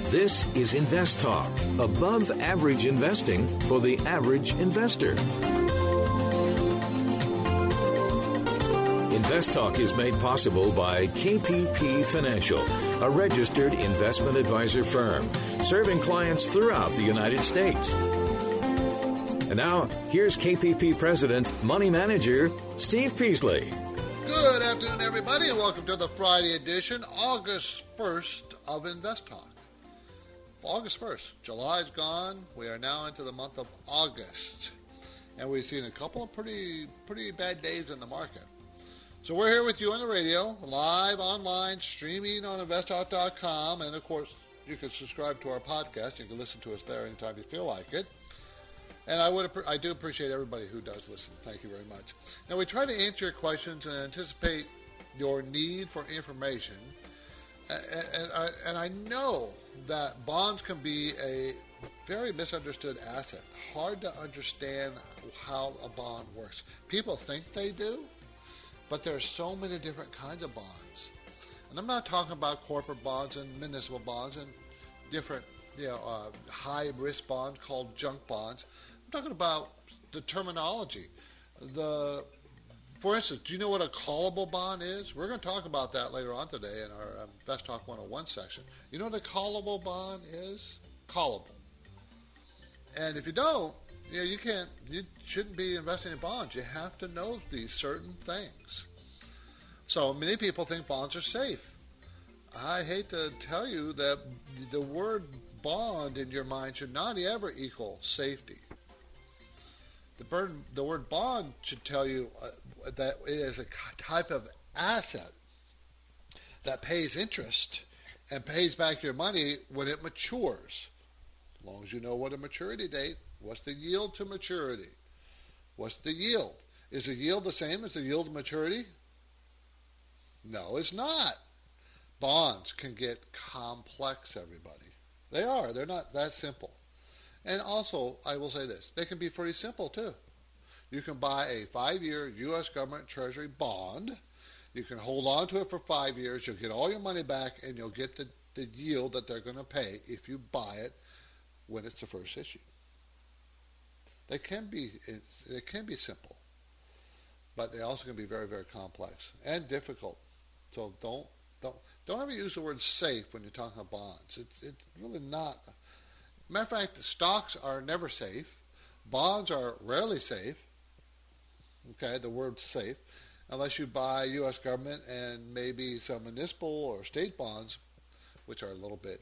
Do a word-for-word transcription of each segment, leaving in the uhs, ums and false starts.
This is Invest Talk, above average investing for the average investor. Invest Talk is made possible by K P P Financial, a registered investment advisor firm serving clients throughout the United States. And now, here's K P P President, Money Manager, Steve Peasley. Good afternoon, everybody, and welcome to the Friday edition, August first of Invest Talk. August first. July's gone. We are now into the month of August. And we've seen a couple of pretty pretty bad days in the market. So we're here with you on the radio, live online, streaming on invest talk dot com. And, of course, you can subscribe to our podcast. You can listen to us there anytime you feel like it. And I would I do appreciate everybody who does listen. Thank you very much. Now, we try to answer your questions and anticipate your need for information. And I, and I know that bonds can be a very misunderstood asset. Hard to understand how a bond works. People think they do, but there are so many different kinds of bonds. And I'm not talking about corporate bonds and municipal bonds and different, you know, uh, high-risk bonds called junk bonds. I'm talking about the terminology. The For instance, do you know what a callable bond is? We're going to talk about that later on today in our um, Invest Talk one oh one section. You know what a callable bond is? Callable. And if you don't, you know, you can't, you shouldn't be investing in bonds. You have to know these certain things. So many people think bonds are safe. I hate to tell you that the word bond in your mind should not ever equal safety. The, burden, the word bond should tell you uh, that it is a type of asset that pays interest and pays back your money when it matures. As long as you know what a maturity date, what's the yield to maturity? What's the yield? Is the yield the same as the yield to maturity? No, it's not. Bonds can get complex, everybody. They are. They're not that simple. And also, I will say this, they can be pretty simple too. You can buy a five-year U S government treasury bond. You can hold on to it for five years. You'll get all your money back, and you'll get the, the yield that they're going to pay if you buy it when it's the first issue. They can be, it can be simple, but they also can be very, very complex and difficult. So don't don't don't ever use the word safe when you're talking about bonds. It's it's really not. Matter of fact, stocks are never safe. Bonds are rarely safe. Okay, the word safe, unless you buy U S government and maybe some municipal or state bonds, which are a little bit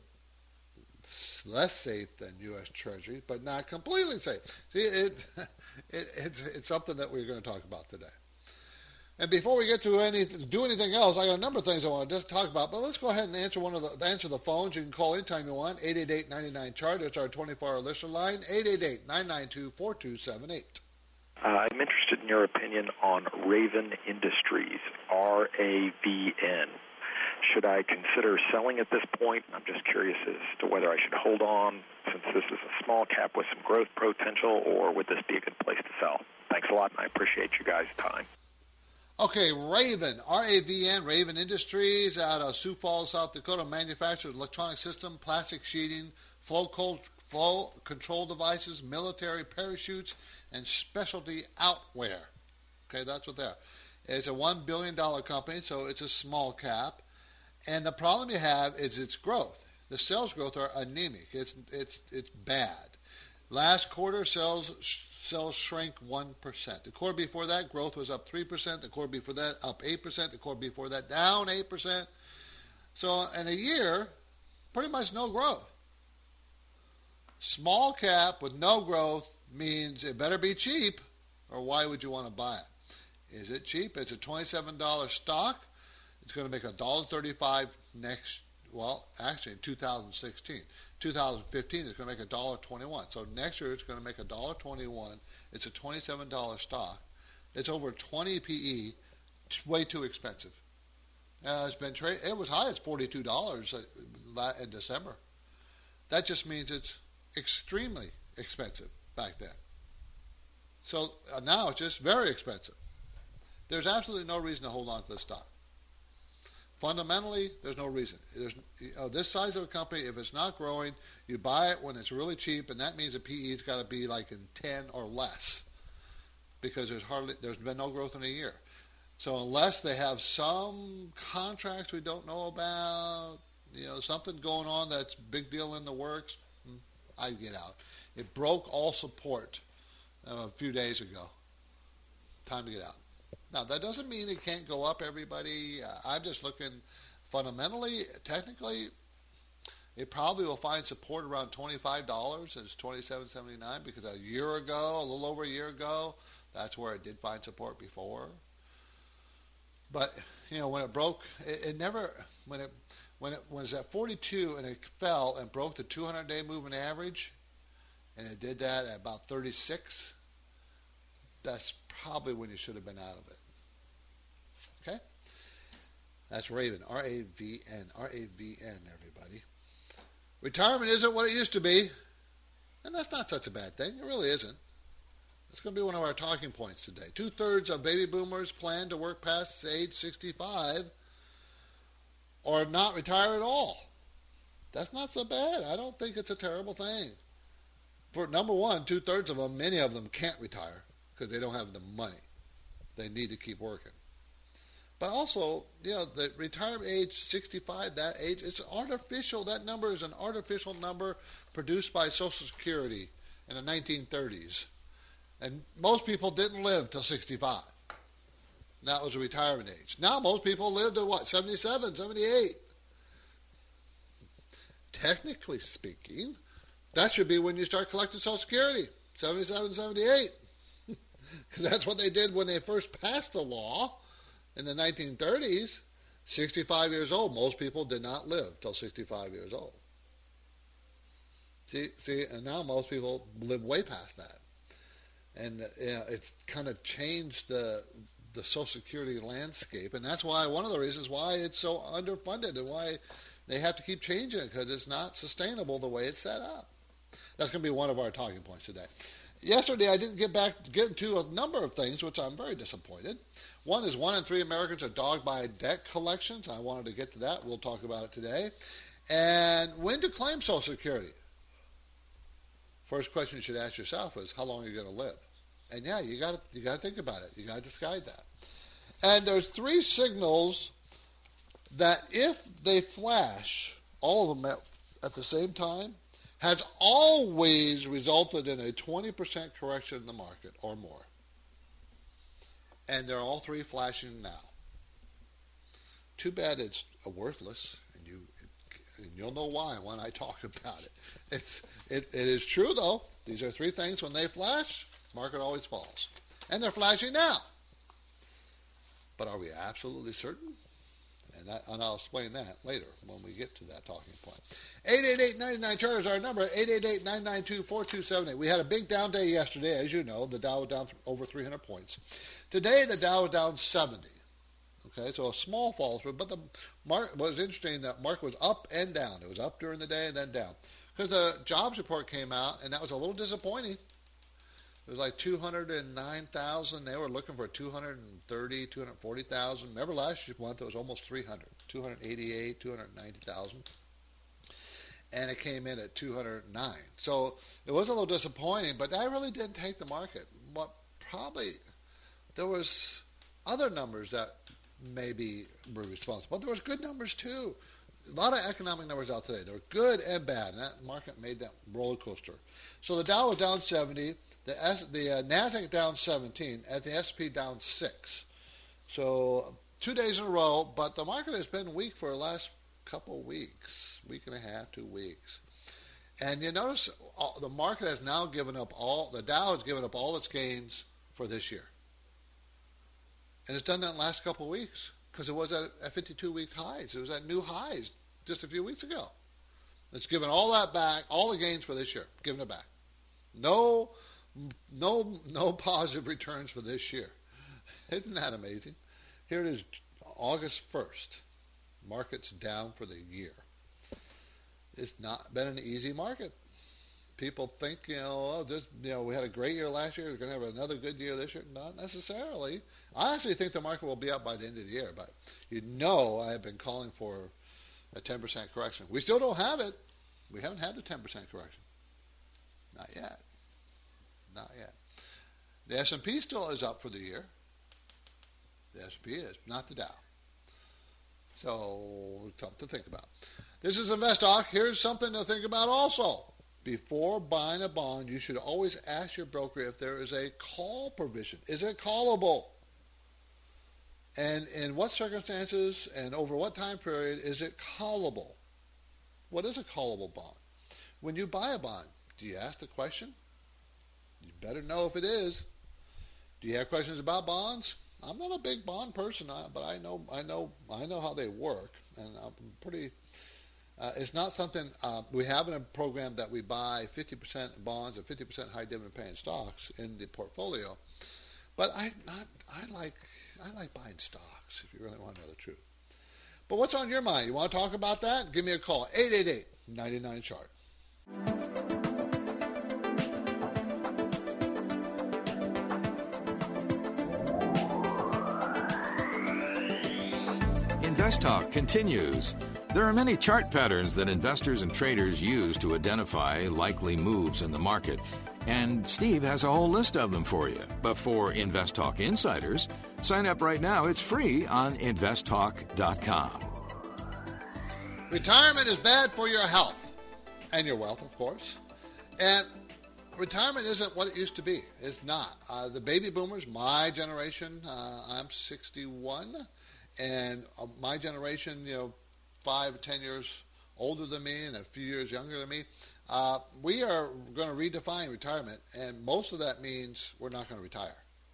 less safe than U S Treasury, but not completely safe. See, it, it it's it's something that we're going to talk about today. And before we get to any do anything else, I got a number of things I want to just talk about. But let's go ahead and answer one of the answer the phones. You can call anytime you want. eight eight eight, nine nine, C H A R T. It's our twenty-four hour listener line. eight eight eight, nine nine two, four two seven eight. Uh, I'm interested in your opinion on Raven Industries, R A V N. Should I consider selling at this point? I'm just curious as to whether I should hold on since this is a small cap with some growth potential, or would this be a good place to sell? Thanks a lot, and I appreciate you guys' time. Okay, Raven, R A V N, Raven Industries out of Sioux Falls, South Dakota, manufactures electronic system, plastic sheeting, flow, cold, flow control devices, military parachutes, and specialty outwear. Okay, that's what they are. It's a one billion dollars company, so it's a small cap. And the problem you have is its growth. The sales growth are anemic. It's it's it's bad. Last quarter, sales sales shrank one percent. The quarter before that, growth was up three percent. The quarter before that, up eight percent. The quarter before that, down eight percent. So in a year, pretty much no growth. Small cap with no growth means it better be cheap, or why would you want to buy it? Is it cheap? It's a twenty-seven dollars stock. It's going to make one dollar thirty-five next, well, actually in two thousand sixteen. two thousand fifteen, it's going to make one dollar twenty-one. So next year, it's going to make one dollar twenty-one. It's a twenty-seven dollars stock. It's over twenty P E. It's way too expensive. Uh, it's been tra- It was high as forty-two dollars in December. That just means it's extremely expensive back then. So uh, now it's just very expensive. There's absolutely no reason to hold on to this stock. Fundamentally, there's no reason. There's you know, this size of a company, if it's not growing, you buy it when it's really cheap, and that means the P E's got to be like in ten or less, because there's hardly there's been no growth in a year. So unless they have some contracts we don't know about, you know, something going on that's a big deal in the works, I get out. It broke all support uh, a few days ago. Time to get out. Now, that doesn't mean it can't go up, everybody. Uh, I'm just looking fundamentally, technically, it probably will find support around twenty-five dollars. It's twenty-seven seventy-nine because a year ago, a little over a year ago, that's where it did find support before. But, you know, when it broke, it, it never, when it when it was at forty-two and it fell and broke the two hundred day moving average, and it did that at about thirty-six, that's probably when you should have been out of it. Okay? That's Raven, R A V N, R A V N, everybody. Retirement isn't what it used to be, and that's not such a bad thing. It really isn't. It's going to be one of our talking points today. Two-thirds of baby boomers plan to work past age sixty-five or not retire at all. That's not so bad. I don't think it's a terrible thing. For number one, two-thirds of them, many of them can't retire because they don't have the money. They need to keep working. But also, you know, the retirement age sixty-five, that age, it's artificial. That number is an artificial number produced by Social Security in the nineteen thirties. And most people didn't live till sixty-five. That was a retirement age. Now most people live to what, seventy-seven, seventy-eight. Technically speaking, that should be when you start collecting Social Security, seventy-seven, seventy-eight. Because that's what they did when they first passed the law in the nineteen thirties. sixty-five years old. Most people did not live till sixty-five years old. See, see, and now most people live way past that. And you know, it's kind of changed the the Social Security landscape, and that's why one of the reasons why it's so underfunded and why they have to keep changing it, because it's not sustainable the way it's set up. That's going to be one of our talking points today. Yesterday, I didn't get back get into a number of things, which I'm very disappointed. One is one in three Americans are dogged by debt collections. I wanted to get to that. We'll talk about it today. And when to claim Social Security? First question you should ask yourself is, how long are you going to live? And yeah, you got to you got to think about it. You got to decide that. And there's three signals that, if they flash, all of them at, at the same time, has always resulted in a twenty percent correction in the market or more. And they're all three flashing now. Too bad it's worthless, and you and you'll know why when I talk about it. It's it, it is true though. These are three things. When they flash, market always falls, and they're flashing now. But are we absolutely certain? And, that, and I'll explain that later when we get to that talking point. eight eight eight, nine nine, chart is our number, eight eight eight, nine nine two, four two seven eight. We had a big down day yesterday, as you know. The Dow was down th- over three hundred points. Today, the Dow was down seventy. Okay, so a small fall through. But the market was interesting. That market was up and down. It was up during the day and then down. Because the jobs report came out, and that was a little disappointing. It was like two hundred nine thousand. They were looking for two hundred thirty, two hundred forty thousand. Remember last month it was almost three hundred, two hundred eighty-eight, two hundred ninety thousand. And it came in at two hundred nine. So it was a little disappointing, but that really didn't take the market. But probably there was other numbers that maybe were responsible. But there was good numbers too. A lot of economic numbers out today. They were good and bad, and that market made that roller coaster. So the Dow was down seventy, the S, the uh, Nasdaq down seventeen, and the S and P down six. So two days in a row, but the market has been weak for the last couple of weeks, week and a half, two weeks. And you notice all, the market has now given up all, the Dow has given up all its gains for this year. And it's done that in the last couple of weeks. Because it was at, at fifty-two week highs. It was at new highs just a few weeks ago. It's given all that back, all the gains for this year, given it back. No, no, no positive returns for this year. Isn't that amazing? Here it is, August first. Market's down for the year. It's not been an easy market. people think, you know, oh, just, you know, we had a great year last year, we're going to have another good year this year. Not necessarily. I actually think the market will be up by the end of the year, but you know I have been calling for a ten percent correction. We still don't have it. We haven't had the ten percent correction. Not yet. Not yet. The S and P still is up for the year. The S and P is, not the Dow. So, something to think about. This is InvestTalk. Here's something to think about also. Before buying a bond, you should always ask your broker if there is a call provision. Is it callable? And in what circumstances and over what time period is it callable? What is a callable bond? When you buy a bond, do you ask the question? You better know if it is. Do you have questions about bonds? I'm not a big bond person, but I know I know I know how they work, and I'm pretty. Uh, it's not something uh, we have in a program that we buy fifty percent bonds and fifty percent high dividend paying stocks in the portfolio. But I not I like I like buying stocks, if you really want to know the truth. But what's on your mind? You want to talk about that? Give me a call, eight eight eight, nine nine, chart. InvestTalk continues. There are many chart patterns that investors and traders use to identify likely moves in the market, and Steve has a whole list of them for you. But for InvestTalk insiders, sign up right now. It's free on invest talk dot com. Retirement is bad for your health and your wealth, of course. And retirement isn't what it used to be. It's not. Uh, the baby boomers, my generation, uh, I'm sixty-one. And uh, my generation, you know, five or ten years older than me and a few years younger than me, uh, we are going to redefine retirement, and most of that means we're not going to retire.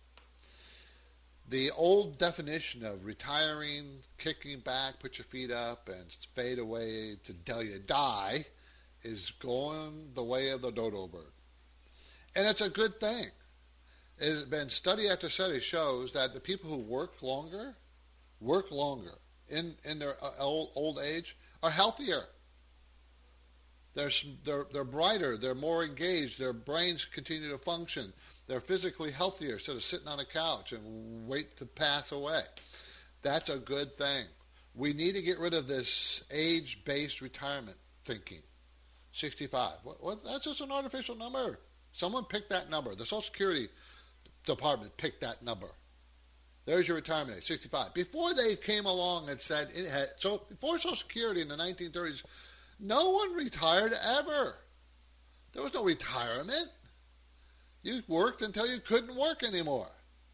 The old definition of retiring, kicking back, put your feet up, and fade away till you die is going the way of the dodo bird. And it's a good thing. It has been study after study shows that the people who work longer work longer in, in their old, old age are healthier. They're, they're, they're brighter. They're more engaged. Their brains continue to function. They're physically healthier instead of sitting on a couch and wait to pass away. That's a good thing. We need to get rid of this age-based retirement thinking. sixty-five. What, what, that's just an artificial number. Someone picked that number. The Social Security Department picked that number. There's your retirement age, sixty-five. Before they came along and said it had, so before Social Security in the nineteen thirties, no one retired ever. There was no retirement. You worked until you couldn't work anymore.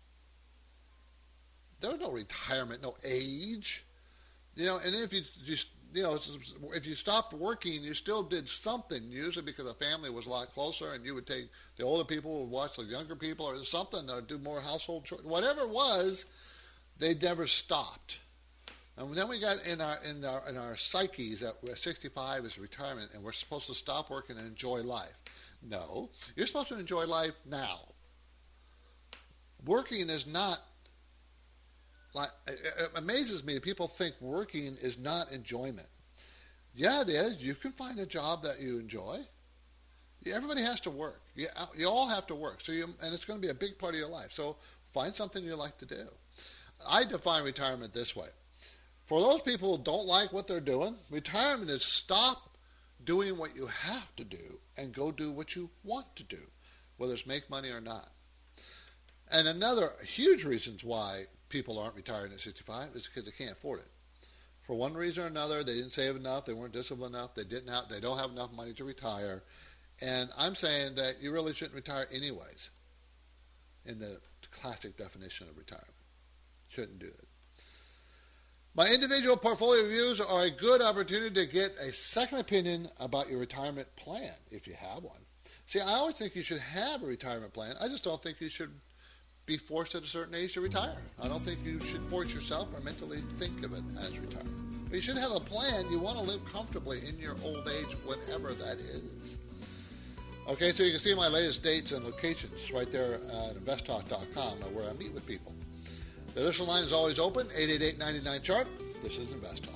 There was no retirement, no age. You know, and if you just, you know, if you stopped working, you still did something, usually because the family was a lot closer, and you would take, the older people would watch the younger people or something, or do more household chores. Whatever it was, they never stopped. And then we got in our in our in our psyches that sixty-five is retirement, and we're supposed to stop working and enjoy life. No, you're supposed to enjoy life now. Working is not like, it amazes me that people think working is not enjoyment. Yeah, it is. You can find a job that you enjoy. Everybody has to work. You, you all have to work. So you, and it's going to be a big part of your life. So find something you like to do. I define retirement this way. For those people who don't like what they're doing, retirement is stop doing what you have to do and go do what you want to do, whether it's make money or not. And another huge reasons why people aren't retiring at sixty-five is because they can't afford it. For one reason or another, they didn't save enough, they weren't disciplined enough, they didn't have, they don't have enough money to retire. And I'm saying that you really shouldn't retire anyways, in the classic definition of retirement. Shouldn't do it. My individual portfolio reviews are a good opportunity to get a second opinion about your retirement plan, if you have one. See, I always think you should have a retirement plan. I just don't think you should be forced at a certain age to retire. I don't think you should force yourself or mentally think of it as retirement. But you should have a plan. You want to live comfortably in your old age, whenever that is. Okay, so you can see my latest dates and locations right there at invest talk dot com, where I meet with people. The listener line is always open, eight eight eight, nine nine, chart. This is InvestTalk.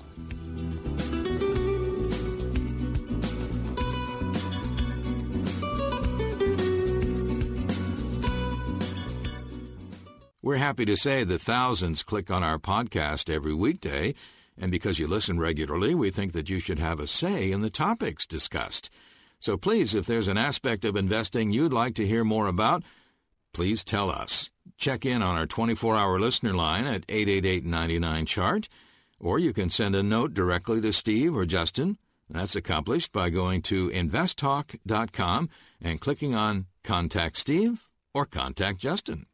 We're happy to say that thousands click on our podcast every weekday, and because you listen regularly, we think that you should have a say in the topics discussed. So please, if there's an aspect of investing you'd like to hear more about, please tell us. Check in on our twenty-four hour listener line at eight eight eight, nine nine, C H A R T, or you can send a note directly to Steve or Justin. That's accomplished by going to invest talk dot com and clicking on Contact Steve or Contact Justin.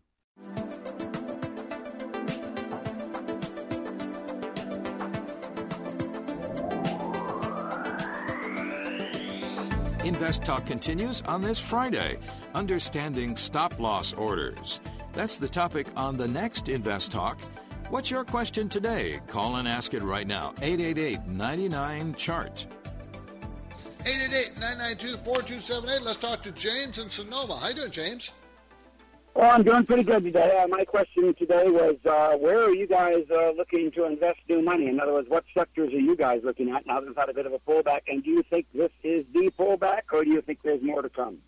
Invest Talk continues on this Friday, Understanding Stop-Loss Orders. That's the topic on the next Invest Talk. What's your question today? Call and ask it right now, eight eight eight, nine nine, C H A R T. eight eight eight, nine nine two, four two seven eight. Let's talk to James in Sonoma. How you doing, James? Well, I'm doing pretty good today. Uh, my question today was, uh, where are you guys uh, looking to invest new money? In other words, what sectors are you guys looking at now that we've had a bit of a pullback? And do you think this is the pullback, or do you think there's more to come?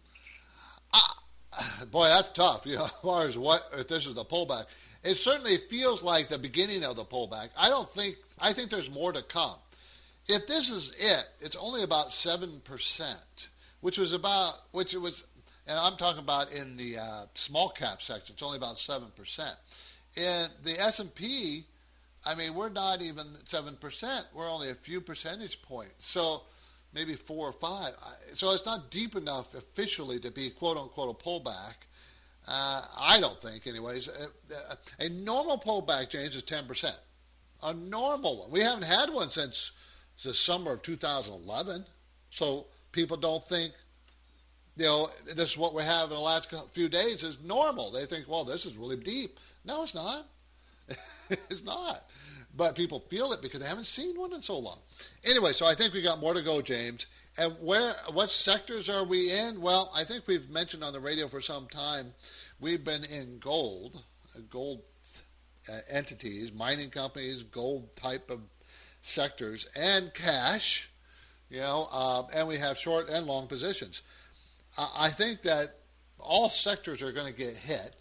Uh, boy, that's tough. You know, as far as what if this is the pullback, it certainly feels like the beginning of the pullback. I don't think. I think there's more to come. If this is it, it's only about seven percent, which was about which it was. And I'm talking about in the uh, small cap section, it's only about seven percent. In the S and P, I mean, we're not even seven percent. We're only a few percentage points. So maybe four or five. So it's not deep enough officially to be, quote unquote, a pullback. Uh, I don't think, anyways. A, a normal pullback, James, is ten percent. A normal one. We haven't had one since the summer of two thousand eleven. So people don't think, you know, this is what we have in the last few days is normal. They think, well, this is really deep. No, it's not. It's not. But people feel it because they haven't seen one in so long. Anyway, so I think we got more to go, James. And where, what sectors are we in? Well, I think we've mentioned on the radio for some time, we've been in gold, gold uh, entities, mining companies, gold type of sectors, and cash, you know, uh, and we have short and long positions. I think that all sectors are going to get hit,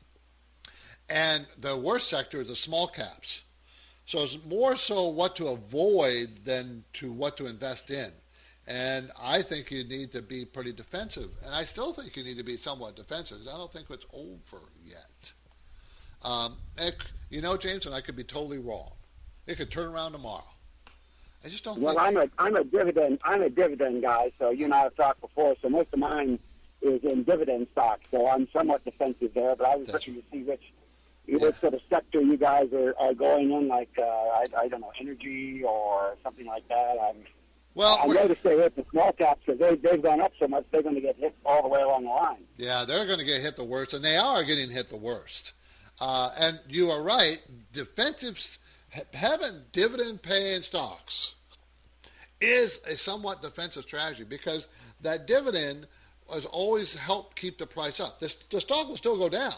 and the worst sector is the small caps. So it's more so what to avoid than to what to invest in. And I think you need to be pretty defensive, and I still think you need to be somewhat defensive because I don't think it's over yet. Um, it, you know, James, and I could be totally wrong. It could turn around tomorrow. I just don't. Well, think I'm a I'm a dividend I'm a dividend guy. So you and I have talked before. So most of mine is in dividend stocks. So I'm somewhat defensive there. But I was That's looking to see which Yeah. what sort of sector you guys are, are going in, like uh, I, I don't know, energy or something like that. I'm well, I'm we're- going to stay with the small caps because they they've gone up so much. They're going to get hit all the way along the line. Yeah, they're going to get hit the worst, and they are getting hit the worst. Uh, and you are right. Defensive, having dividend-paying stocks is a somewhat defensive strategy because that dividend has always helped keep the price up. This, the stock will still go down,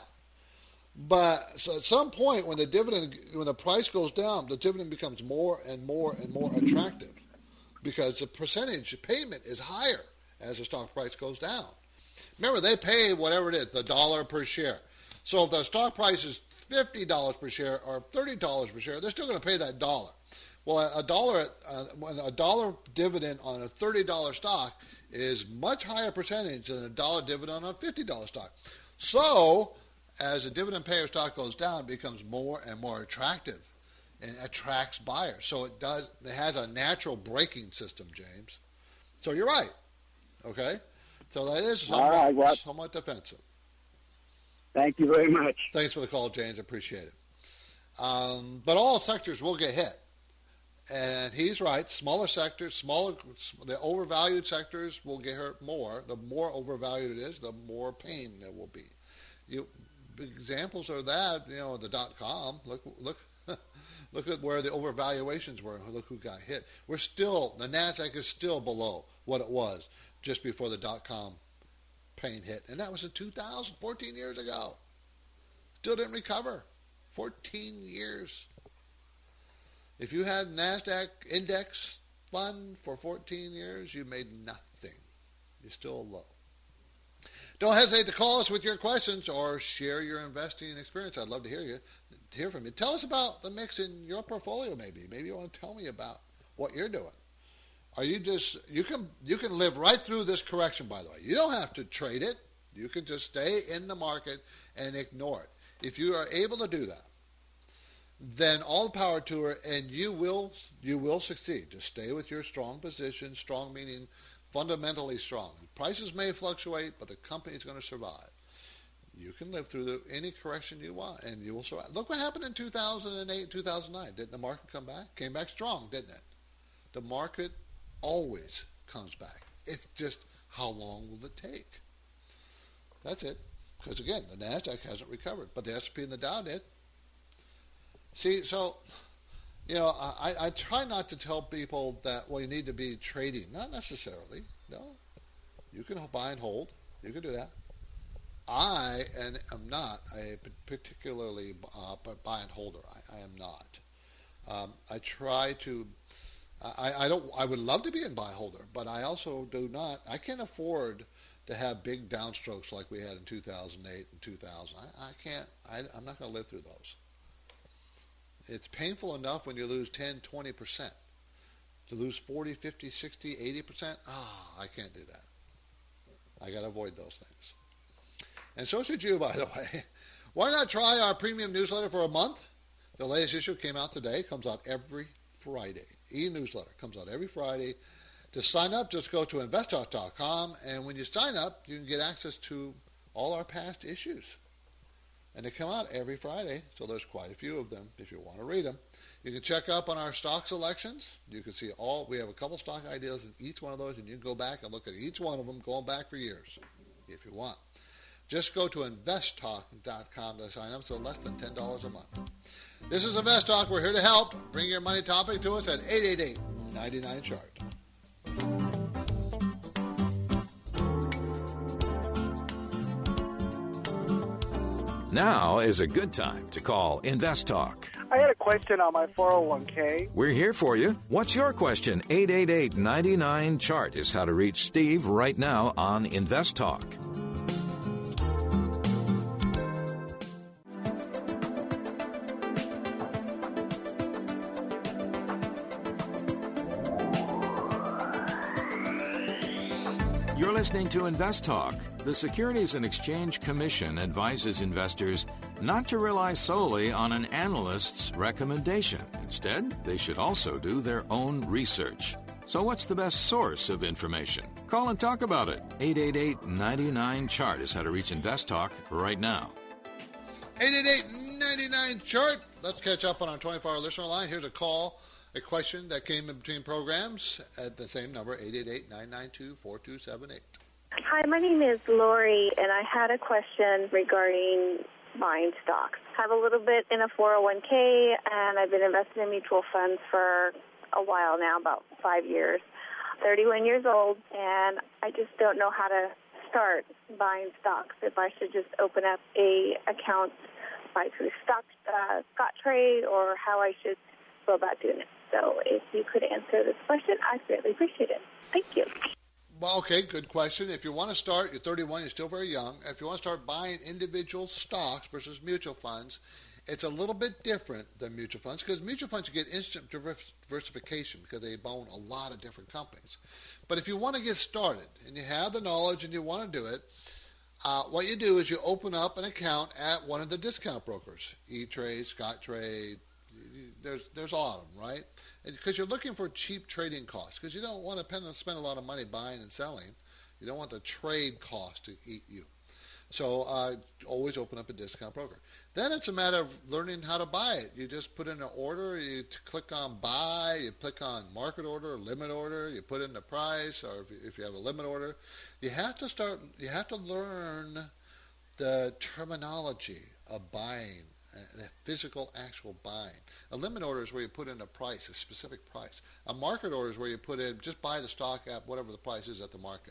but so at some point when the dividend, when the price goes down, the dividend becomes more and more and more attractive because the percentage payment is higher as the stock price goes down. Remember, they pay whatever it is, the dollar per share. So if the stock price is fifty dollars per share or thirty dollars per share, they're still going to pay that dollar. Well, a dollar, uh, a dollar dividend on a thirty dollars stock is much higher percentage than a dollar dividend on a fifty dollars stock. So as the dividend payer stock goes down, it becomes more and more attractive and attracts buyers. So it does. It has a natural braking system, James. So you're right. Okay. So that is somewhat, All right, well, somewhat defensive. Thank you very much. Thanks for the call, James. I appreciate it. Um, but all sectors will get hit. And he's right. Smaller sectors, smaller, the overvalued sectors will get hurt more. The more overvalued it is, the more pain there will be. You, examples of that, you know, the dot com. Look, look, look at where the overvaluations were. Look who got hit. We're still, the NASDAQ is still below what it was just before the dot com pain hit, and that was in two thousand, fourteen years ago. Still didn't recover. fourteen years. If you had NASDAQ index fund for fourteen years, you made nothing. You're still low. Don't hesitate to call us with your questions or share your investing experience. I'd love to hear you, to hear from you. Tell us about the mix in your portfolio. Maybe, maybe you want to tell me about what you're doing. Are you just you can you can live right through this correction? By the way, you don't have to trade it. You can just stay in the market and ignore it. If you are able to do that, then all the power to her, and you will you will succeed. Just stay with your strong position. Strong meaning fundamentally strong. Prices may fluctuate, but the company is going to survive. You can live through the, any correction you want, and you will survive. Look what happened in two thousand eight, two thousand nine. Didn't the market come back? Came back strong, didn't it? The market always comes back. It's just how long will it take? That's it. Because again, the NASDAQ hasn't recovered, but the S and P and the Dow did. See, so, you know, I, I try not to tell people that, well, you need to be trading. Not necessarily. No. You can buy and hold. You can do that. I and am not a particularly uh, buy and holder. I, I am not. Um, I try to. I, I don't. I would love to be a buy holder, but I also do not. I can't afford to have big downstrokes like we had in two thousand eight and two thousand. I, I can't. I, I'm not going to live through those. It's painful enough when you lose ten, twenty percent. To lose forty, fifty, sixty, eighty percent, ah, I can't do that. I got to avoid those things. And so should you, by the way. Why not try our premium newsletter for a month? The latest issue came out today. Comes out every Friday. E-newsletter comes out every Friday. To sign up, just go to investtalk dot com, and when you sign up, you can get access to all our past issues. And they come out every Friday, so there's quite a few of them if you want to read them. You can check up on our stock selections. You can see all, we have a couple stock ideas in each one of those, and you can go back and look at each one of them going back for years if you want. Just go to investtalk dot com to sign up, so less than ten dollars a month. This is InvestTalk. We're here to help. Bring your money topic to us at eight eight eight, nine nine, chart. Now is a good time to call InvestTalk. I had a question on my four oh one k. We're here for you. What's your question? eight eight eight, nine nine, chart is how to reach Steve right now on InvestTalk. You're listening to Invest Talk. The Securities and Exchange Commission advises investors not to rely solely on an analyst's recommendation. Instead, they should also do their own research. So what's the best source of information? Call and talk about it. eight eight eight, nine nine, chart is how to reach Invest Talk right now. eight eight eight, nine nine, chart. Let's catch up on our twenty-four hour listener line. Here's a call. A question that came in between programs at the same number, eight eight eight, nine nine two, four two seven eight. Hi, my name is Lori, and I had a question regarding buying stocks. I have a little bit in a four oh one k, and I've been investing in mutual funds for a while now, about five years. thirty-one years old, and I just don't know how to start buying stocks. If I should just open up a account, buy through stock, uh, Scottrade, or how I should go about doing it. So if you could answer this question, I'd greatly appreciate it. Thank you. Well, okay, good question. If you want to start, you're thirty-one, you're still very young. If you want to start buying individual stocks versus mutual funds, it's a little bit different than mutual funds because mutual funds, you get instant diversification because they own a lot of different companies. But if you want to get started and you have the knowledge and you want to do it, uh, what you do is you open up an account at one of the discount brokers, E-Trade, Scottrade. There's there's a lot of them, right? Because you're looking for cheap trading costs because you don't want to spend a lot of money buying and selling. You don't want the trade cost to eat you. So uh, always open up a discount broker. Then it's a matter of learning how to buy it. You just put in an order, you click on buy, you click on market order, limit order, you put in the price, or if you, if you have a limit order. You have to start, you have to learn the terminology of buying. The physical, actual buying. A limit order is where you put in a price, a specific price. A market order is where you put in, just buy the stock at whatever the price is at the market.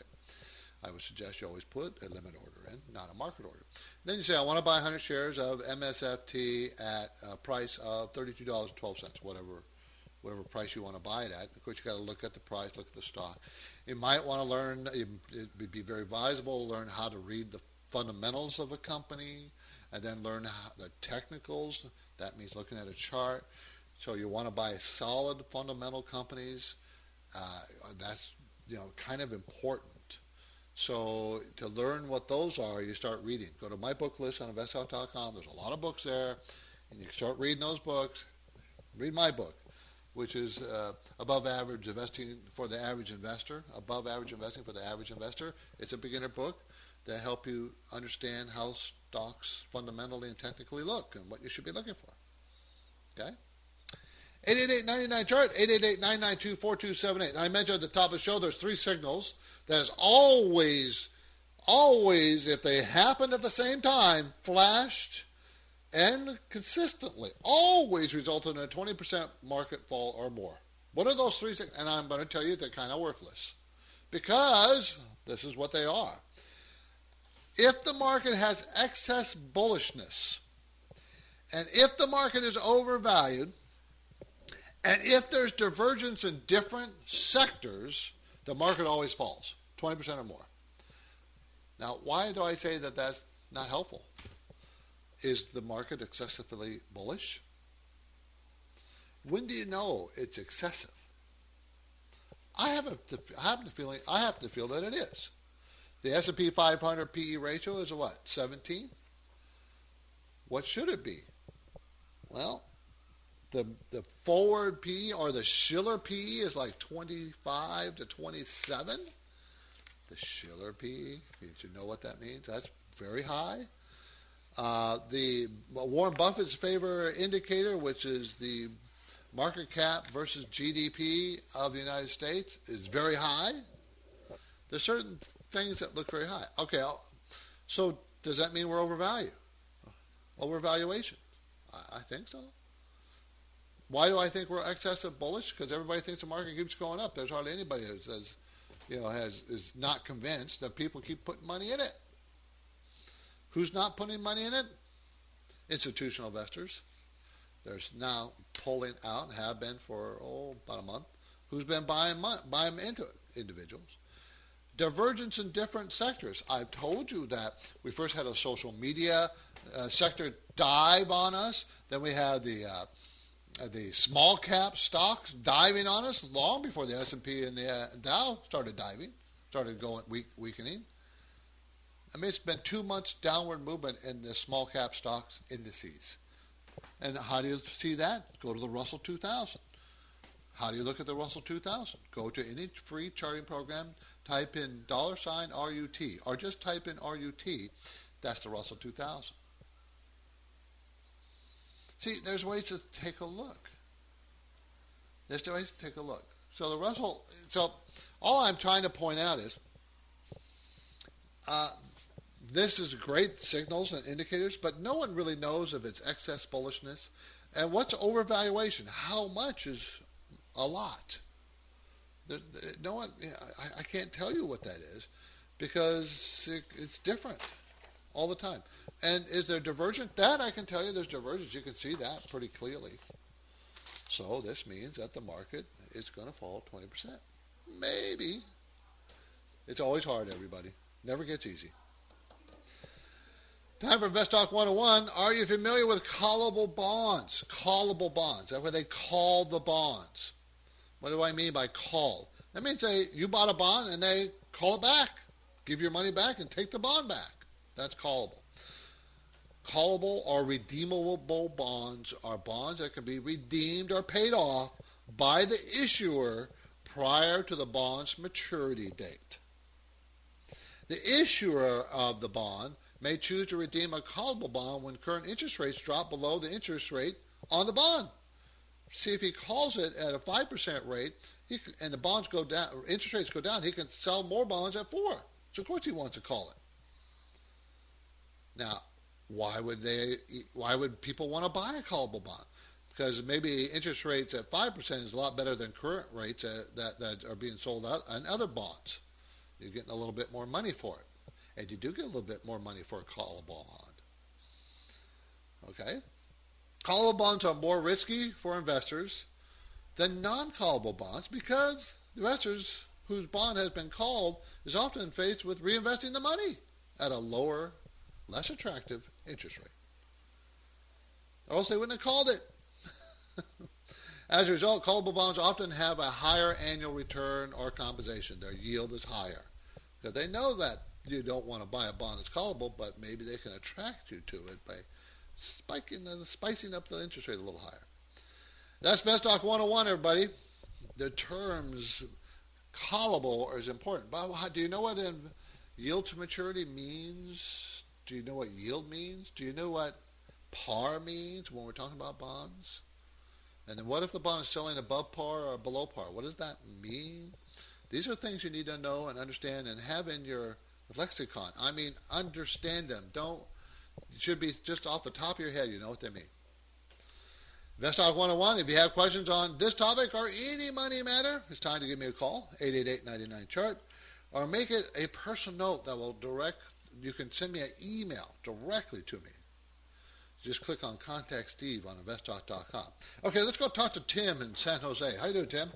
I would suggest you always put a limit order in, not a market order. Then you say, I want to buy one hundred shares of M S F T at a price of thirty-two dollars and twelve cents, whatever whatever price you want to buy it at. Of course, you got to look at the price, look at the stock. You might want to learn, it would be very advisable to learn how to read the fundamentals of a company and then learn how, the technicals. That means looking at a chart. So you want to buy solid fundamental companies. Uh, that's, you know, kind of important. So to learn what those are, you start reading. Go to my book list on invest talk dot com. There's a lot of books there, and you start reading those books. Read my book, which is uh, Above Average Investing for the Average Investor. Above Average Investing for the Average Investor. It's a beginner book that help you understand how stocks fundamentally and technically look and what you should be looking for. Okay? eight eight eight, nine nine, chart, eight eight eight, nine nine two, four two seven eight. And I mentioned at the top of the show there's three signals that is always, always, if they happened at the same time, flashed and consistently, always resulted in a twenty percent market fall or more. What are those three signals? And I'm going to tell you they're kind of worthless because this is what they are. If the market has excess bullishness, and if the market is overvalued, and if there's divergence in different sectors, the market always falls, twenty percent or more. Now, why do I say that that's not helpful? Is the market excessively bullish? When do you know it's excessive? I have a, I happen to feeling, I happen to feel that it is. The S and P five hundred P E ratio is a what? seventeen? What should it be? Well, the the forward P E or the Shiller P E is like twenty-five to twenty-seven. The Shiller P E, you should know what that means. That's very high. Uh, the Warren Buffett's favor indicator, which is the market cap versus G D P of the United States, is very high. There's certain things that look very high. Okay, so does that mean we're overvalued? Overvaluation? I, I think so. Why do I think we're excessive bullish? Because everybody thinks the market keeps going up. There's hardly anybody who says, you know, has is not convinced that people keep putting money in it. Who's not putting money in it? Institutional investors. There's now pulling out, have been for oh about a month. Who's been buying money, buying into it? Individuals. Divergence in different sectors. I've told you that we first had a social media uh, sector dive on us. Then we had the uh, the small cap stocks diving on us long before the S and P and the uh, Dow started diving, started going weak, weakening. I mean, it's been two months downward movement in the small cap stocks indices. And how do you see that? Go to the Russell two thousand. How do you look at the Russell two thousand? Go to any free charting program, type in dollar sign R U T, or just type in R U T. That's the Russell two thousand. See, there's ways to take a look. There's ways to take a look. So the Russell, so all I'm trying to point out is, uh, this is great signals and indicators, but no one really knows if it's excess bullishness. And what's overvaluation? How much is a lot? There, no one, I, I can't tell you what that is because it, it's different all the time. And is there divergence? That I can tell you there's divergence. You can see that pretty clearly. So this means that the market is going to fall twenty percent. Maybe. It's always hard, everybody. Never gets easy. Time for Invest Talk one oh one. Are you familiar with callable bonds? Callable bonds. That's what they call the bonds. What do I mean by call? That means they, you bought a bond and they call it back. Give your money back and take the bond back. That's callable. Callable or redeemable bonds are bonds that can be redeemed or paid off by the issuer prior to the bond's maturity date. The issuer of the bond may choose to redeem a callable bond when current interest rates drop below the interest rate on the bond. See, if he calls it at a five percent rate he can, and the bonds go down, interest rates go down, he can sell more bonds at four. So of course he wants to call it. Now, why would they? Why would people want to buy a callable bond? Because maybe interest rates at five percent is a lot better than current rates that, that are being sold out on other bonds. You're getting a little bit more money for it. And you do get a little bit more money for a callable bond. Okay? Callable bonds are more risky for investors than non-callable bonds because the investors whose bond has been called is often faced with reinvesting the money at a lower, less attractive interest rate. Or else they wouldn't have called it. As a result, callable bonds often have a higher annual return or compensation. Their yield is higher because they know that you don't want to buy a bond that's callable, but maybe they can attract you to it by spiking and spicing up the interest rate a little higher. That's InvestTalk one oh one, everybody. The terms callable is important. But do you know what yield to maturity means? Do you know what yield means? Do you know what par means when we're talking about bonds? And then what if the bond is selling above par or below par? What does that mean? These are things you need to know and understand and have in your lexicon. I mean, understand them. Don't, it should be just off the top of your head, you know what they mean. InvestTalk one oh one, if you have questions on this topic or any money matter, it's time to give me a call, eight eight eight, nine nine, chart, or make it a personal note that will direct, you can send me an email directly to me. Just click on Contact Steve on InvestTalk dot com. Okay, let's go talk to Tim in San Jose. How you doing, Tim?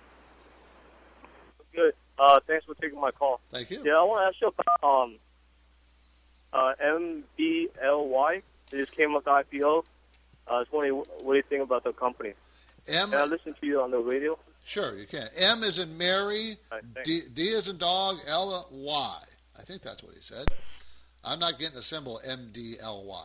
Good. Uh, thanks for taking my call. Thank you. Yeah, I want to ask you about um, uh, M B L Y. It just came with the I P O. Uh, I was wondering, what do you think about the company? M. Can I listen to you on the radio? Sure, you can. M is in Mary, Right, D, D is in dog, L Y. I think that's what he said. I'm not getting a symbol M D L Y.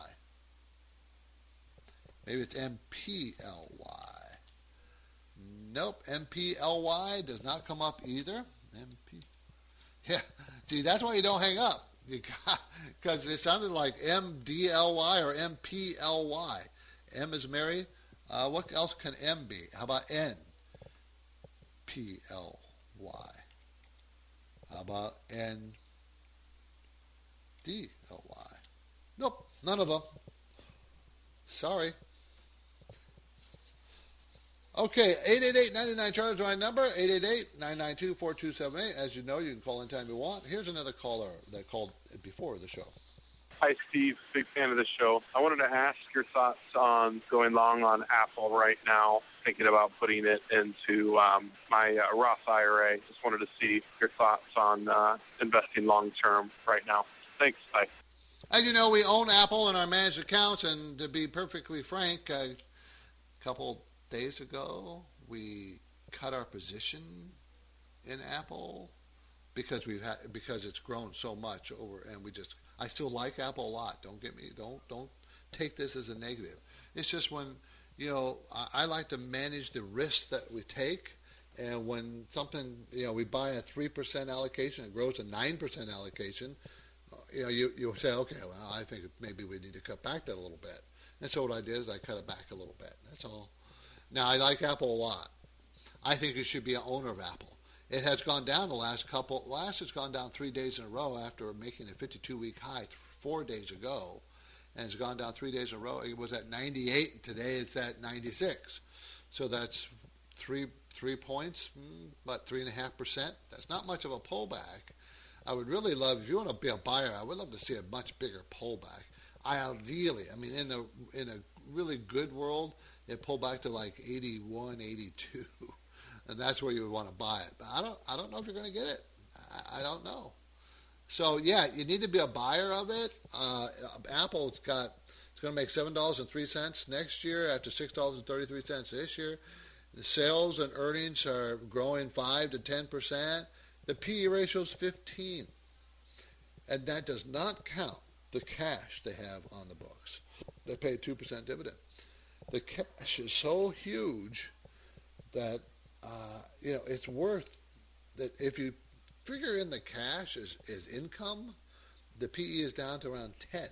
Maybe it's M P L Y. Nope, M P L Y does not come up either. M P. Yeah, see, that's why you don't hang up. Because it sounded like M D L Y or M P L Y. M is Mary. Uh, what else can M be? How about N? P L Y. How about N D L Y? Nope, none of them. Sorry. Okay, eight eight eight, nine nine, chart is my number, eight eight eight, nine nine two, four two seven eight. As you know, you can call anytime you want. Here's another caller that called before the show. Hi, Steve. Big fan of the show. I wanted to ask your thoughts on going long on Apple right now, thinking about putting it into um, my uh, Roth I R A. Just wanted to see your thoughts on uh, investing long-term right now. Thanks. Bye. As you know, we own Apple in our managed accounts, and to be perfectly frank, a couple days ago, we cut our position in Apple because we've had because it's grown so much over, and we just I still like Apple a lot. Don't get me don't don't take this as a negative. It's just when you know I, I like to manage the risks that we take, and when something you know we buy a three percent allocation, it grows to nine percent allocation. You know, you you say, okay, well, I think maybe we need to cut back that a little bit. And so what I did is I cut it back a little bit. That's all. Now, I like Apple a lot. I think you should be an owner of Apple. It has gone down the last couple, last it's gone down three days in a row after making a fifty-two week high four days ago. And it's gone down three days in a row. It was at ninety-eight, and today it's at ninety-six. So that's three three points, about three and a half percent. That's not much of a pullback. I would really love, if you want to be a buyer, I would love to see a much bigger pullback. I ideally, I mean, in a in a really good world, it pulled back to like eighty-one, eighty-two, and that's where you would want to buy it. But I don't, I don't know if you're going to get it. I, I don't know. So yeah, you need to be a buyer of it. Uh, Apple's got, it's going to make seven dollars and three cents next year after six dollars and thirty-three cents this year. The sales and earnings are growing five to ten percent. The P E ratio is fifteen, and that does not count the cash they have on the books. They pay a two percent dividend. The cash is so huge that uh, you know it's worth that. If you figure in the cash as, as income, the P E is down to around ten.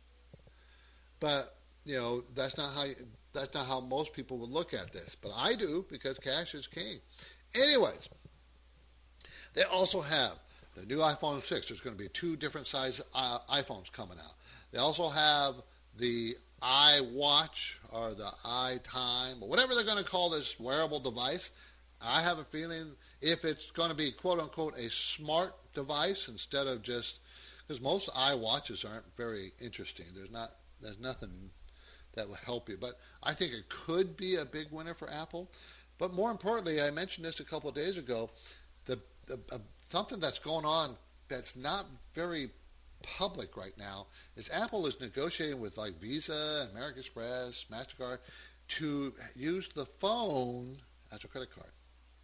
But you know that's not how that's not how most people would look at this. But I do, because cash is king. Anyways, they also have the new iPhone six. There's going to be two different size uh, iPhones coming out. They also have the iWatch or the iTime, or whatever they're going to call this wearable device. I have a feeling if it's going to be quote-unquote a smart device instead of just, because most iWatches aren't very interesting. There's not, there's nothing that will help you. But I think it could be a big winner for Apple. But more importantly, I mentioned this a couple of days ago, the, the uh, something that's going on that's not very public right now is Apple is negotiating with like Visa, American Express, MasterCard to use the phone as a credit card.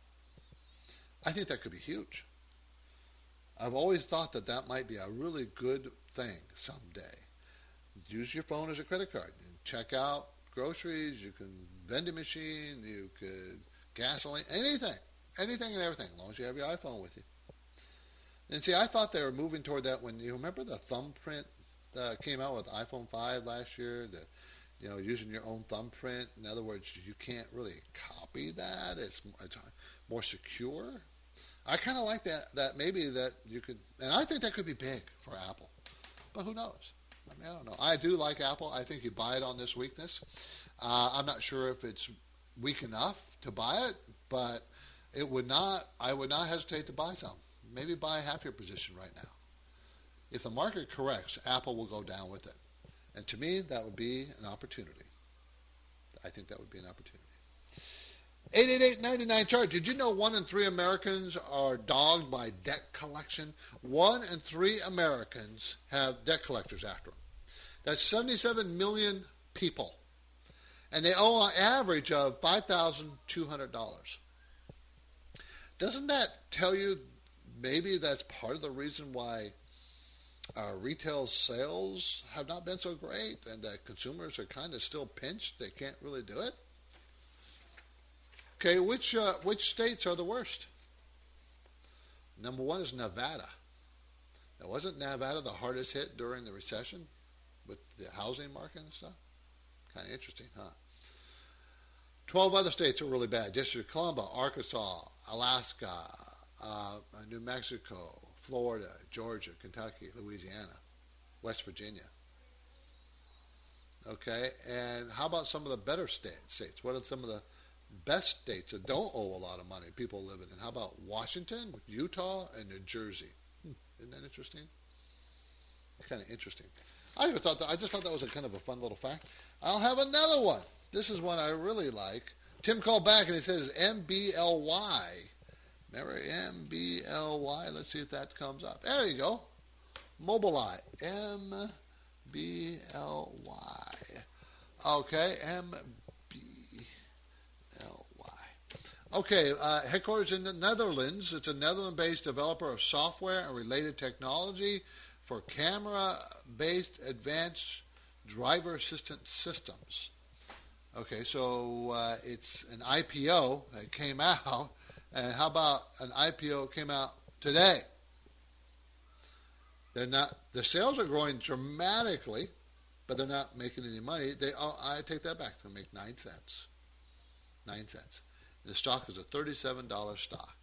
I think that could be huge. I've always thought that that might be a really good thing someday. Use your phone as a credit card. You can check out groceries, you can vending machine, you could gasoline, anything, anything and everything, as long as you have your iPhone with you. And see, I thought they were moving toward that when you remember the thumbprint that came out with iPhone five last year, the, you know, using your own thumbprint. In other words, you can't really copy that. It's, it's more secure. I kind of like that, that maybe that you could, and I think that could be big for Apple. But who knows? I mean, I don't know. I do like Apple. I think you buy it on this weakness. Uh, I'm not sure if it's weak enough to buy it, but it would not, I would not hesitate to buy some. Maybe buy half your position right now. If the market corrects, Apple will go down with it. And to me, that would be an opportunity. I think that would be an opportunity. eight eight eight, nine nine, chart. Did you know one in three Americans are dogged by debt collection? One in three Americans have debt collectors after them. That's seventy-seven million people. And they owe an average of five thousand two hundred dollars. Doesn't that tell you maybe that's part of the reason why our retail sales have not been so great and that consumers are kind of still pinched? They can't really do it. Okay, which uh, which states are the worst? Number one is Nevada. Now, wasn't Nevada the hardest hit during the recession with the housing market and stuff? Kind of interesting, huh? Twelve other states are really bad. District of Columbia, Arkansas, Alaska, uh, New Mexico, Florida, Georgia, Kentucky, Louisiana, West Virginia. Okay, and how about some of the better state, states? What are some of the best states that don't owe a lot of money people living in? How about Washington, Utah, and New Jersey? Hmm, isn't that interesting? Kind of interesting. I even thought that, I just thought that was a kind of a fun little fact. I'll have another one. This is one I really like. Tim called back and he says M B L Y. Remember M B L Y? Let's see if that comes up. There you go. Mobileye. M B L Y. Okay, M B L Y. Okay, uh, headquarters in the Netherlands. It's a Netherlands-based developer of software and related technology for camera-based advanced driver assistance systems. Okay, so uh, it's an I P O that came out, and how about an I P O came out today? They're not. The sales are growing dramatically, but they're not making any money. They, oh, I take that back. They make nine cents. Nine cents. The stock is a thirty-seven dollars stock.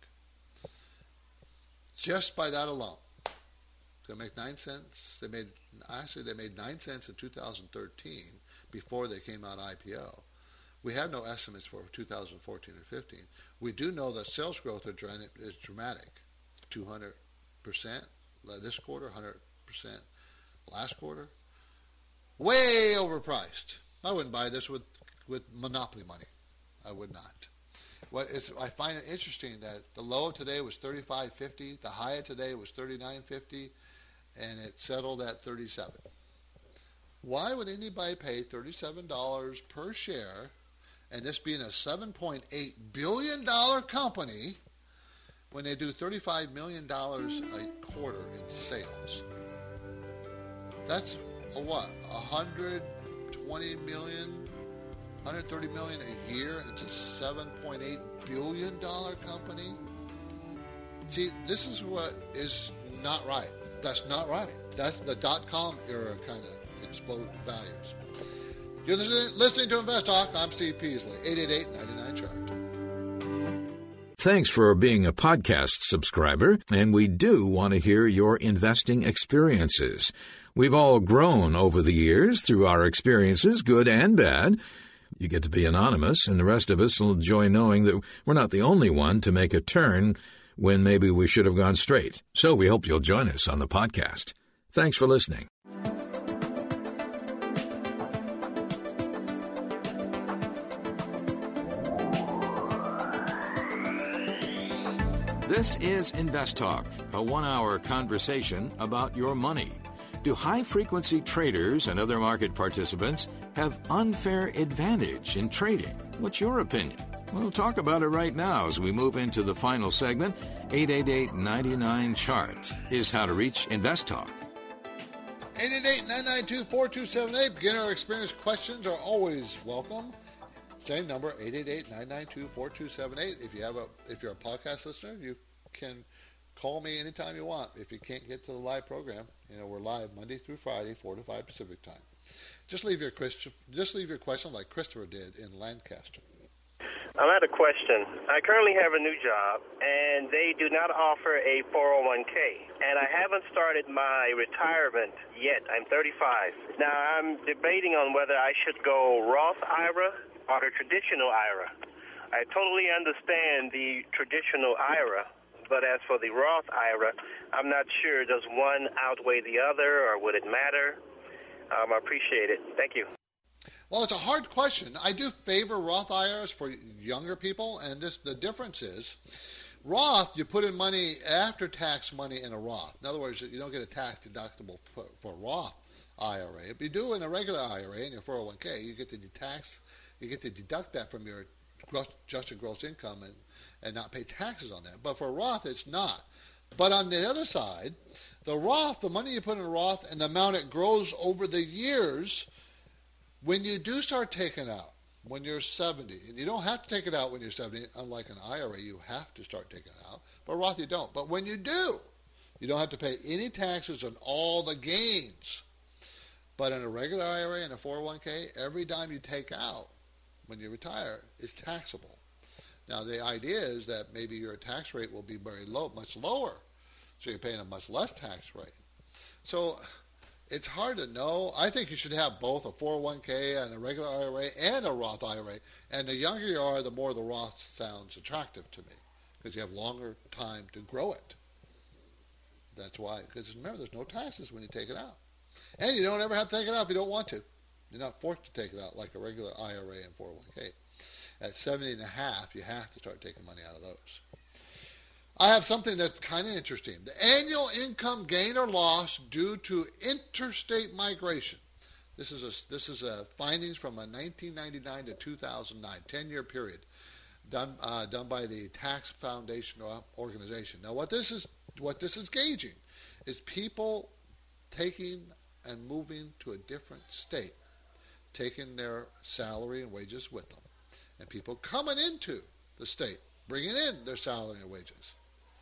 Just by that alone, they make nine cents. They made actually they made nine cents in two thousand thirteen. Before they came out I P O. We have no estimates for two thousand fourteen or fifteen. We do know that sales growth is dramatic, two hundred percent this quarter, one hundred percent last quarter. Way overpriced. I wouldn't buy this with, with monopoly money. I would not. What is, I find it interesting that the low of today was thirty-five fifty, the high of today was thirty-nine fifty, and it settled at thirty-seven. Why would anybody pay thirty-seven dollars per share, and this being a seven point eight billion dollars company, when they do thirty-five million dollars a quarter in sales? That's a what? one hundred twenty million dollars, one hundred thirty million dollars a year, and it's a seven point eight billion dollars company? See, this is what is not right. That's not right. That's the dot-com era kind of explode values. You're listening to Invest Talk. I'm Steve Peasley. eight eight eight, nine nine, chart. Thanks for being a podcast subscriber, and we do want to hear your investing experiences. We've all grown over the years through our experiences, good and bad. You get to be anonymous, and the rest of us will enjoy knowing that we're not the only one to make a turn when maybe we should have gone straight. So we hope you'll join us on the podcast. Thanks for listening. This is Invest Talk, a one-hour conversation about your money. Do high-frequency traders and other market participants have unfair advantage in trading? What's your opinion? We'll talk about it right now as we move into the final segment. eight eight eight, nine nine, chart is how to reach Invest Talk. eight eight eight, nine nine two, four two seven eight. Beginner or experienced questions are always welcome. Same number, eight eight eight, nine nine two, four two seven eight. If you have a, if you're a podcast listener, you can call me anytime you want. If you can't get to the live program, you know we're live Monday through Friday, four to five Pacific time. Just leave your just leave your question like Christopher did in Lancaster. I had a question. I currently have a new job, and they do not offer a four oh one k, and I haven't started my retirement yet. I'm thirty-five. Now, I'm debating on whether I should go Roth I R A or the traditional I R A. I totally understand the traditional I R A, but as for the Roth I R A, I'm not sure. Does one outweigh the other, or would it matter? Um, I appreciate it. Thank you. Well, it's a hard question. I do favor Roth I R As for younger people, and this the difference is Roth, you put in money after tax money in a Roth. In other words, you don't get a tax deductible for, for Roth I R A. If you do in a regular I R A in your four oh one k, you get to tax, you get to deduct that from your gross, adjusted gross income and, and not pay taxes on that. But for Roth, it's not. But on the other side, the Roth, the money you put in a Roth and the amount it grows over the years. When you do start taking out, when you're seventy, and you don't have to take it out when you're seventy, unlike an I R A, you have to start taking it out, but Roth you don't. But when you do, you don't have to pay any taxes on all the gains. But in a regular I R A and a four oh one k, every dime you take out when you retire is taxable. Now, the idea is that maybe your tax rate will be very low, much lower, so you're paying a much less tax rate. So it's hard to know. I think you should have both a four oh one k and a regular I R A and a Roth I R A. And the younger you are, the more the Roth sounds attractive to me because you have longer time to grow it. That's why. Because remember, there's no taxes when you take it out. And you don't ever have to take it out if you don't want to. You're not forced to take it out like a regular I R A and four oh one k. At seventy and a half, you have to start taking money out of those. I have something that's kind of interesting. The annual income gain or loss due to interstate migration. This is a, this is a findings from a nineteen ninety-nine to two thousand nine, ten-year period, done uh, done by the Tax Foundation organization. Now, what this is what this is gauging is people taking and moving to a different state, taking their salary and wages with them, and people coming into the state, bringing in their salary and wages.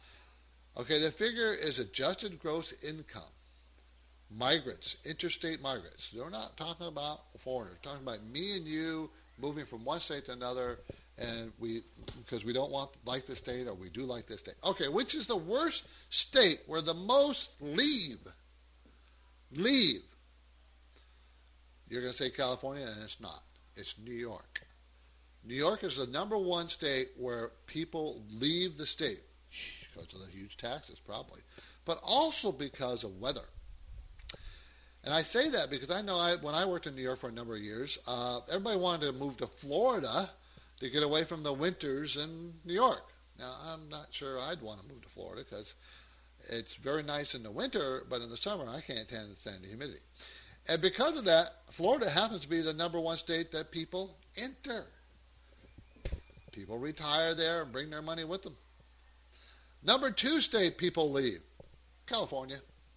Okay, the figure is adjusted gross income. Migrants, interstate migrants. They're not talking about foreigners. They're talking about me and you moving from one state to another, and we because we don't want like this state or we do like this state. Okay, which is the worst state where the most leave? Leave. You're going to say California, and it's not. It's New York. New York is the number one state where people leave the state. Because of the huge taxes, probably, but also because of weather. And I say that because I know I, when I worked in New York for a number of years, uh, everybody wanted to move to Florida to get away from the winters in New York. Now, I'm not sure I'd want to move to Florida because it's very nice in the winter, but in the summer I can't stand the humidity. And because of that, Florida happens to be the number one state that people enter. People retire there and bring their money with them. Number two state people leave, California.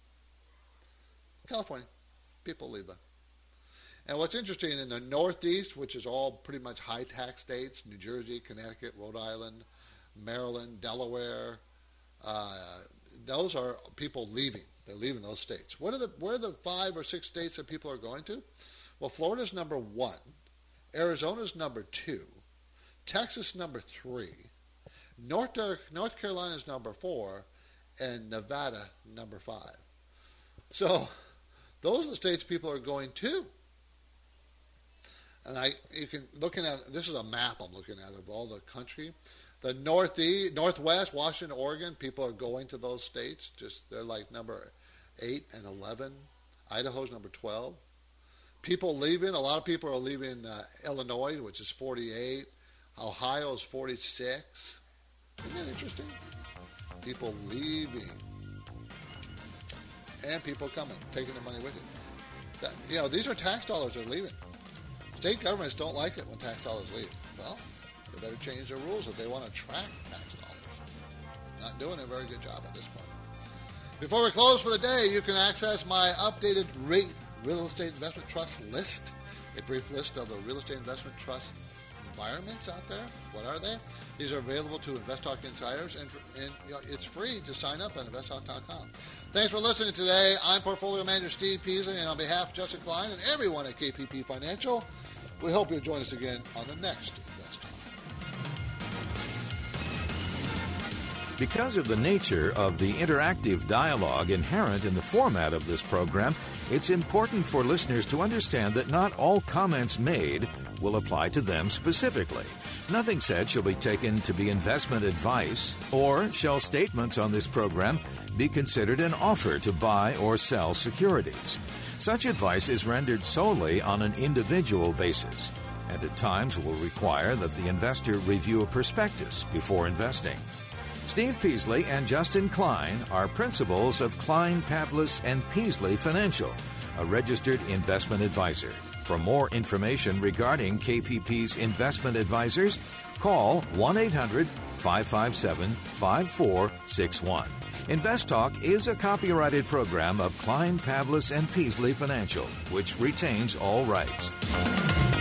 California, people leave them. And what's interesting, in the Northeast, which is all pretty much high tax states, New Jersey, Connecticut, Rhode Island, Maryland, Delaware, uh, those are people leaving. They're leaving those states. What are the where are the five or six states that people are going to? Well, Florida's number one, Arizona's number two, Texas number three, North, North Carolina is number four, and Nevada number five. So those are the states people are going to. And I, you can looking at this is a map I'm looking at of all the country. The northeast, northwest, Washington, Oregon, people are going to those states. Just they're like number eight and eleven. Idaho's number twelve. People leaving. A lot of people are leaving uh, Illinois, which is forty-eight. Ohio is forty-six. Isn't that interesting? People leaving. And people coming, taking their money with you. That, you know, these are tax dollars that are leaving. State governments don't like it when tax dollars leave. Well, they better change their rules if they want to attract tax dollars. Not doing a very good job at this point. Before we close for the day, you can access my updated rate real estate investment trust list. A brief list of the real estate investment trust environments out there. What are they? These are available to InvestTalk insiders, and, and you know, it's free to sign up at invest talk dot com. Thanks for listening today. I'm Portfolio Manager Steve Peasley, and on behalf of Justin Klein and everyone at K P P Financial, we hope you'll join us again on the next Invest Talk. Because of the nature of the interactive dialogue inherent in the format of this program, it's important for listeners to understand that not all comments made will apply to them specifically. Nothing said shall be taken to be investment advice, or shall statements on this program be considered an offer to buy or sell securities. Such advice is rendered solely on an individual basis, and at times will require that the investor review a prospectus before investing. Steve Peasley and Justin Klein are principals of Klein, Pavlis and Peasley Financial, a registered investment advisor. For more information regarding K P P's investment advisors, call one eight hundred five five seven five four six one. InvestTalk is a copyrighted program of Klein, Pavlis and Peasley Financial, which retains all rights.